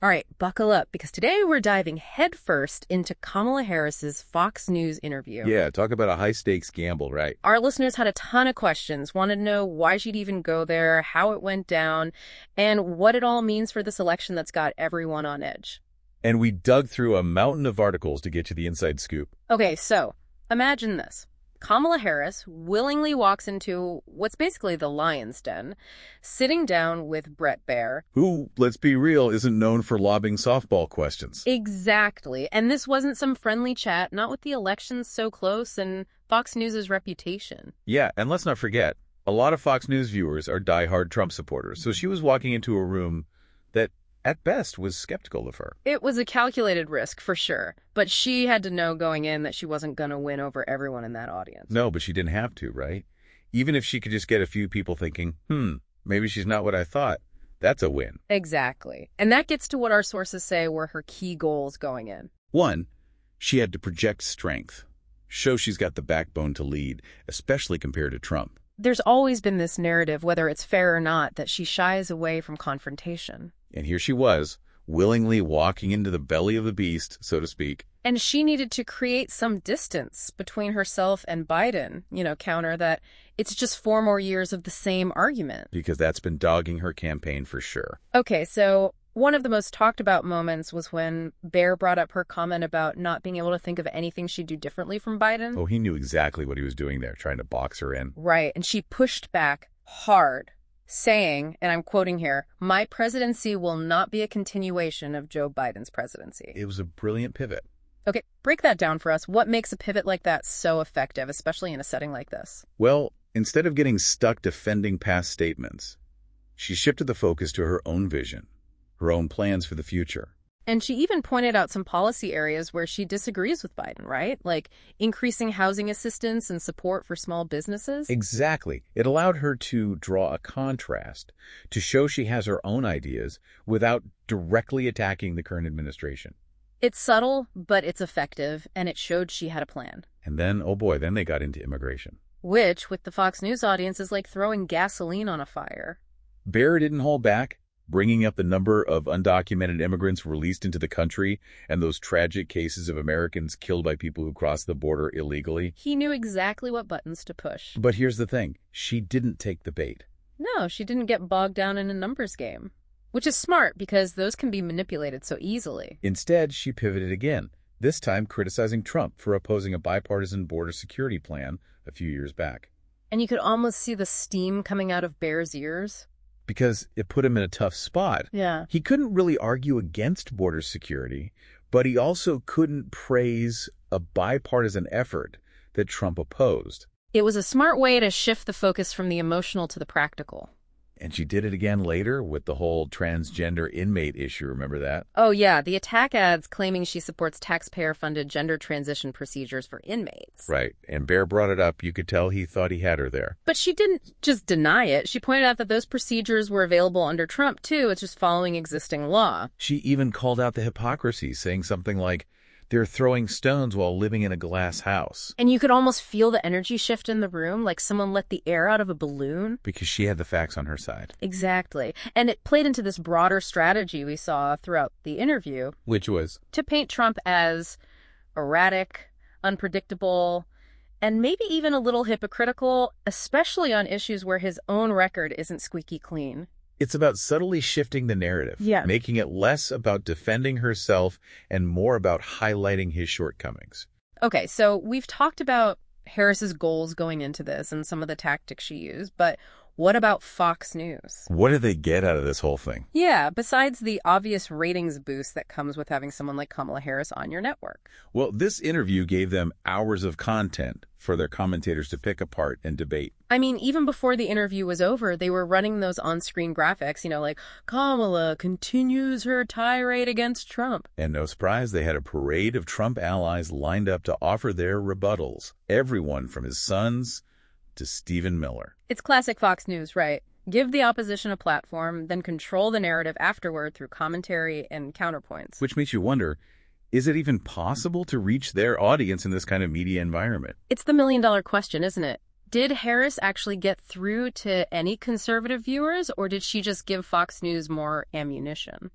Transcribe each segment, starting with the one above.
All right, buckle up, because today we're diving headfirst into Kamala Harris's Fox News interview. Yeah, talk about a high-stakes gamble, right? Our listeners had a ton of questions, wanted to know why she'd even go there, how it went down, and what it all means for this election that's got everyone on edge. And we dug through a mountain of articles to get you the inside scoop. Okay, so imagine this. Kamala Harris willingly walks into what's basically the lion's den, sitting down with Bret Baier. Who, let's be real, isn't known for lobbing softball questions. Exactly. And this wasn't some friendly chat, not with the elections so close and Fox News' reputation. Yeah, and let's not forget, a lot of Fox News viewers are diehard Trump supporters, so she was walking into a room that, at best, was skeptical of her. It was a calculated risk, for sure, but she had to know going in that she wasn't going to win over everyone in that audience. No, but she didn't have to, right? Even if she could just get a few people thinking, maybe she's not what I thought, that's a win. Exactly. And that gets to what our sources say were her key goals going in. 1, she had to project strength, show she's got the backbone to lead, especially compared to Trump. There's always been this narrative, whether it's fair or not, that she shies away from confrontation. And here she was, willingly walking into the belly of the beast, so to speak. And she needed to create some distance between herself and Biden, counter that it's just 4 more years of the same argument. Because that's been dogging her campaign for sure. Okay, so one of the most talked about moments was when Baier brought up her comment about not being able to think of anything she'd do differently from Biden. Oh, he knew exactly what he was doing there, trying to box her in. Right, and she pushed back hard, saying, and I'm quoting here, "My presidency will not be a continuation of Joe Biden's presidency." It was a brilliant pivot. Okay, break that down for us. What makes a pivot like that so effective, especially in a setting like this? Well, instead of getting stuck defending past statements, she shifted the focus to her own vision, her own plans for the future. And she even pointed out some policy areas where she disagrees with Biden, right? Like increasing housing assistance and support for small businesses. Exactly. It allowed her to draw a contrast, to show she has her own ideas without directly attacking the current administration. It's subtle, but it's effective, and it showed she had a plan. And then, oh boy, then they got into immigration. Which, with the Fox News audience, is like throwing gasoline on a fire. Baier didn't hold back, bringing up the number of undocumented immigrants released into the country and those tragic cases of Americans killed by people who crossed the border illegally. He knew exactly what buttons to push. But here's the thing. She didn't take the bait. No, she didn't get bogged down in a numbers game. Which is smart, because those can be manipulated so easily. Instead, she pivoted again, this time criticizing Trump for opposing a bipartisan border security plan a few years back. And you could almost see the steam coming out of Baier's ears. Because it put him in a tough spot. Yeah. He couldn't really argue against border security, but he also couldn't praise a bipartisan effort that Trump opposed. It was a smart way to shift the focus from the emotional to the practical. And she did it again later with the whole transgender inmate issue. Remember that? Oh, yeah. The attack ads claiming she supports taxpayer-funded gender transition procedures for inmates. Right. And Baier brought it up. You could tell he thought he had her there. But she didn't just deny it. She pointed out that those procedures were available under Trump, too. It's just following existing law. She even called out the hypocrisy, saying something like, they're throwing stones while living in a glass house. And you could almost feel the energy shift in the room, like someone let the air out of a balloon. Because she had the facts on her side. Exactly. And it played into this broader strategy we saw throughout the interview. Which was? To paint Trump as erratic, unpredictable, and maybe even a little hypocritical, especially on issues where his own record isn't squeaky clean. It's about subtly shifting the narrative, making it less about defending herself and more about highlighting his shortcomings. Okay, so we've talked about Harris's goals going into this and some of the tactics she used, but what about Fox News? What did they get out of this whole thing? Yeah, besides the obvious ratings boost that comes with having someone like Kamala Harris on your network. Well, this interview gave them hours of content for their commentators to pick apart and debate. I mean, even before the interview was over, they were running those on-screen graphics, like Kamala continues her tirade against Trump. And no surprise, they had a parade of Trump allies lined up to offer their rebuttals. Everyone from his sons to Stephen Miller. It's classic Fox News, right? Give the opposition a platform, then control the narrative afterward through commentary and counterpoints. Which makes you wonder, is it even possible to reach their audience in this kind of media environment? It's the million-dollar question, isn't it? Did Harris actually get through to any conservative viewers, or did she just give Fox News more ammunition?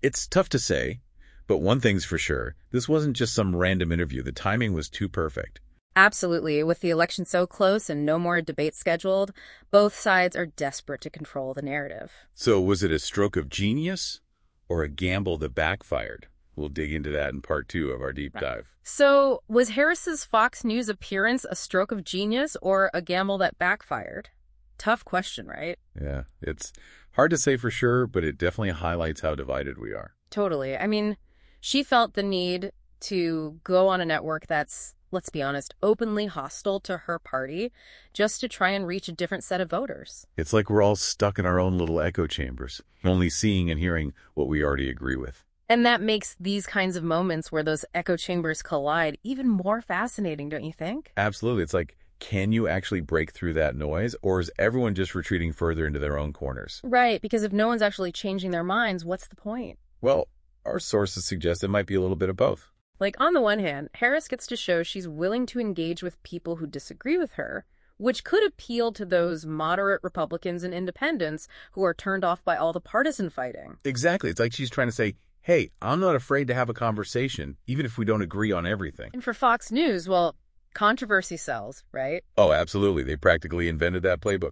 It's tough to say, but one thing's for sure. This wasn't just some random interview. The timing was too perfect. Absolutely. With the election so close and no more debate scheduled, both sides are desperate to control the narrative. So was it a stroke of genius or a gamble that backfired? We'll dig into that in part 2 of our deep dive. So was Harris's Fox News appearance a stroke of genius or a gamble that backfired? Tough question, right? Yeah, it's hard to say for sure, but it definitely highlights how divided we are. Totally. I mean, she felt the need to go on a network that's, let's be honest, openly hostile to her party just to try and reach a different set of voters. It's like we're all stuck in our own little echo chambers, only seeing and hearing what we already agree with. And that makes these kinds of moments where those echo chambers collide even more fascinating, don't you think? Absolutely. It's like, can you actually break through that noise, or is everyone just retreating further into their own corners? Right, because if no one's actually changing their minds, what's the point? Well, our sources suggest it might be a little bit of both. Like, on the one hand, Harris gets to show she's willing to engage with people who disagree with her, which could appeal to those moderate Republicans and independents who are turned off by all the partisan fighting. Exactly. It's like she's trying to say, hey, I'm not afraid to have a conversation, even if we don't agree on everything. And for Fox News, well, controversy sells, right? Oh, absolutely. They practically invented that playbook.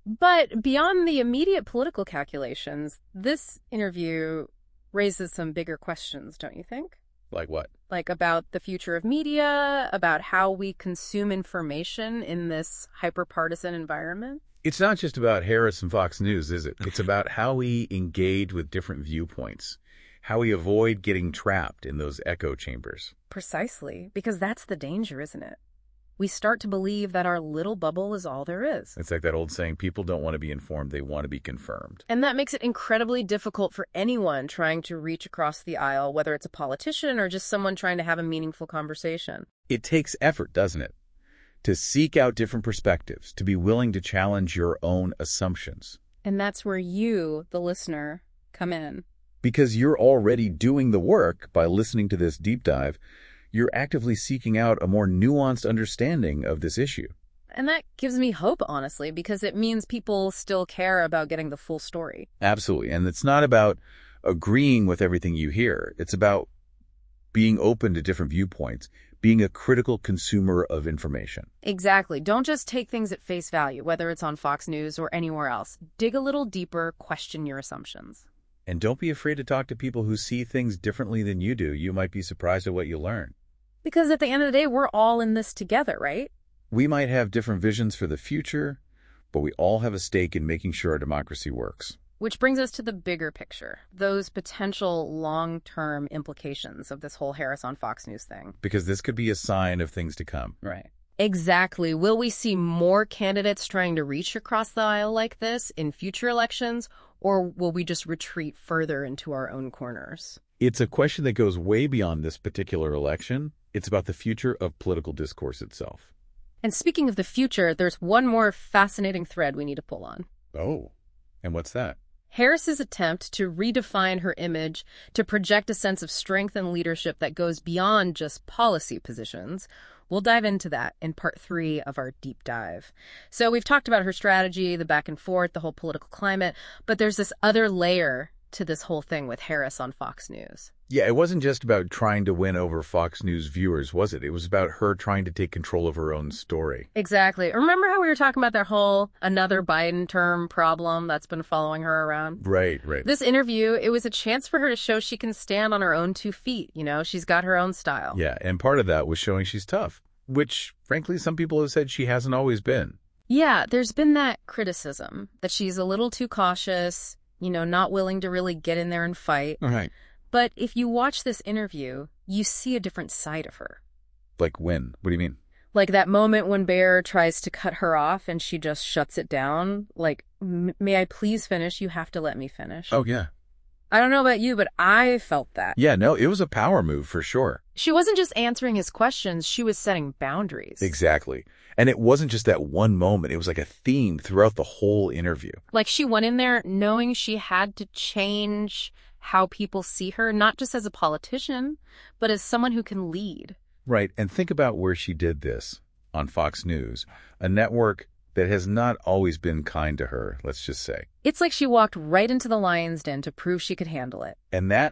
But beyond the immediate political calculations, this interview raises some bigger questions, don't you think? Like what? Like about the future of media, about how we consume information in this hyper-partisan environment. It's not just about Harris and Fox News, is it? It's about how we engage with different viewpoints, how we avoid getting trapped in those echo chambers. Precisely, because that's the danger, isn't it? We start to believe that our little bubble is all there is. It's like that old saying, people don't want to be informed, they want to be confirmed. And that makes it incredibly difficult for anyone trying to reach across the aisle, whether it's a politician or just someone trying to have a meaningful conversation. It takes effort, doesn't it? To seek out different perspectives, to be willing to challenge your own assumptions. And that's where you, the listener, come in. Because you're already doing the work by listening to this deep dive. You're actively seeking out a more nuanced understanding of this issue. And that gives me hope, honestly, because it means people still care about getting the full story. Absolutely. And it's not about agreeing with everything you hear. It's about being open to different viewpoints, being a critical consumer of information. Exactly. Don't just take things at face value, whether it's on Fox News or anywhere else. Dig a little deeper, question your assumptions. And don't be afraid to talk to people who see things differently than you do. You might be surprised at what you learn. Because at the end of the day, we're all in this together, right? We might have different visions for the future, but we all have a stake in making sure our democracy works. Which brings us to the bigger picture, those potential long-term implications of this whole Harris on Fox News thing. Because this could be a sign of things to come. Right. Exactly. Will we see more candidates trying to reach across the aisle like this in future elections, or will we just retreat further into our own corners? It's a question that goes way beyond this particular election. It's about the future of political discourse itself. And speaking of the future, there's one more fascinating thread we need to pull on. Oh, and what's that? Harris's attempt to redefine her image, to project a sense of strength and leadership that goes beyond just policy positions. We'll dive into that in part 3 of our deep dive. So we've talked about her strategy, the back and forth, the whole political climate, but there's this other layer to this whole thing with Harris on Fox News. Yeah, it wasn't just about trying to win over Fox News viewers, was it? It was about her trying to take control of her own story. Exactly. Remember how we were talking about that whole another Biden term problem that's been following her around? Right. This interview, it was a chance for her to show she can stand on her own 2 feet. You know, she's got her own style. Yeah, and part of that was showing she's tough, which, frankly, some people have said she hasn't always been. Yeah, there's been that criticism that she's a little too cautious, you know, not willing to really get in there and fight. All right. But if you watch this interview, you see a different side of her. Like when? What do you mean? Like that moment when Bear tries to cut her off and she just shuts it down. Like, may I please finish? You have to let me finish. Oh, yeah. I don't know about you, but I felt that. Yeah, no, it was a power move for sure. She wasn't just answering his questions, she was setting boundaries. Exactly. And it wasn't just that one moment. It was like a theme throughout the whole interview. Like she went in there knowing she had to change how people see her, not just as a politician, but as someone who can lead. Right. And think about where she did this on Fox News, a network that has not always been kind to her, let's just say. It's like she walked right into the lion's den to prove she could handle it. And that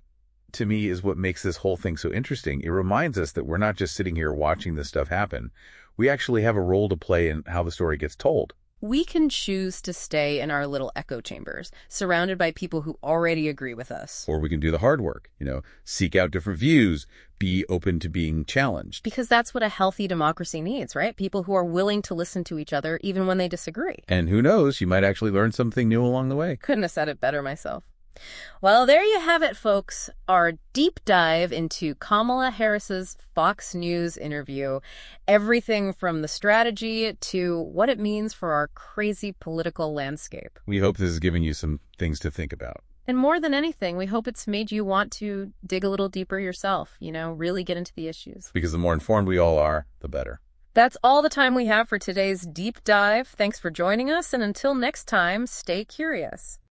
to me, is what makes this whole thing so interesting. It reminds us that we're not just sitting here watching this stuff happen. We actually have a role to play in how the story gets told. We can choose to stay in our little echo chambers, surrounded by people who already agree with us. Or we can do the hard work, seek out different views, be open to being challenged. Because that's what a healthy democracy needs, right? People who are willing to listen to each other even when they disagree. And who knows, you might actually learn something new along the way. Couldn't have said it better myself. Well, there you have it, folks. Our deep dive into Kamala Harris's Fox News interview. Everything from the strategy to what it means for our crazy political landscape. We hope this has given you some things to think about. And more than anything, we hope it's made you want to dig a little deeper yourself, really get into the issues. Because the more informed we all are, the better. That's all the time we have for today's deep dive. Thanks for joining us, and until next time, stay curious.